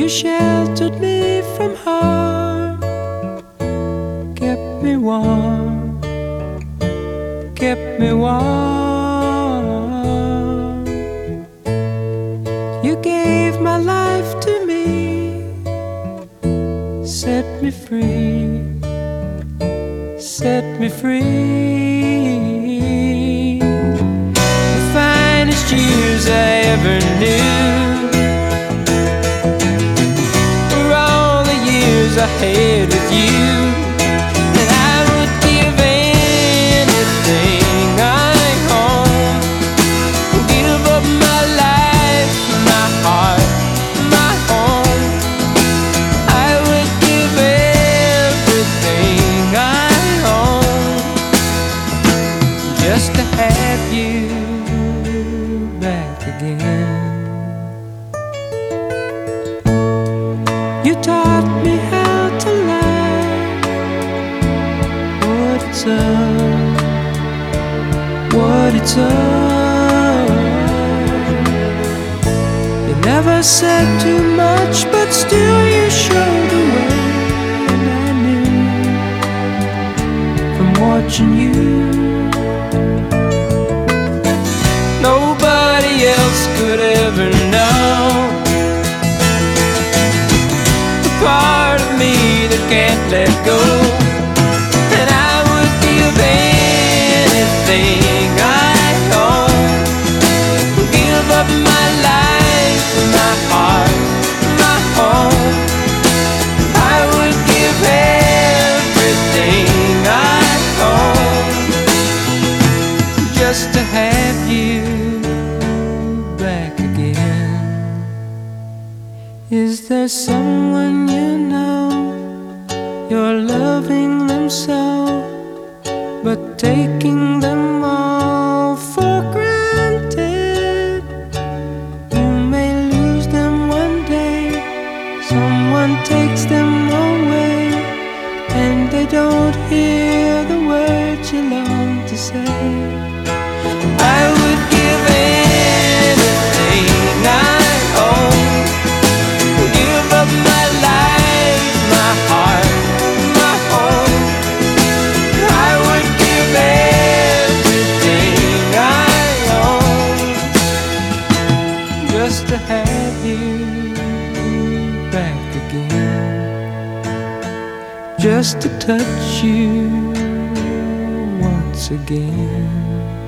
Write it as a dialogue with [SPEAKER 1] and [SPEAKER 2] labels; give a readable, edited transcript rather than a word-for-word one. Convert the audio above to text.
[SPEAKER 1] You sheltered me from harm, kept me warm, kept me warm. You gave my life to me, set me free, set me free. The finest years I ever knew were all the years I had with you. And I would give anything I own, give up my life, my heart, my home. I would give everything I own just to have you back again. You taught me how to love, what it's up, what it's up. You never said too much, but still you showed the way. And I knew from watching you, nobody else could ever know the part of me that can't let go. And I would give anything I own, give up my life, my heart, my home. I would give everything I own just to have you back again. Is there someone you know, you're loving them so, but taking them all for granted? You may lose them one day, someone takes them away, and they don't hear the words you long to say. I would give anything I own, give up my life, my heart, my home. I would give everything I own just to have you back again, just to touch you once again.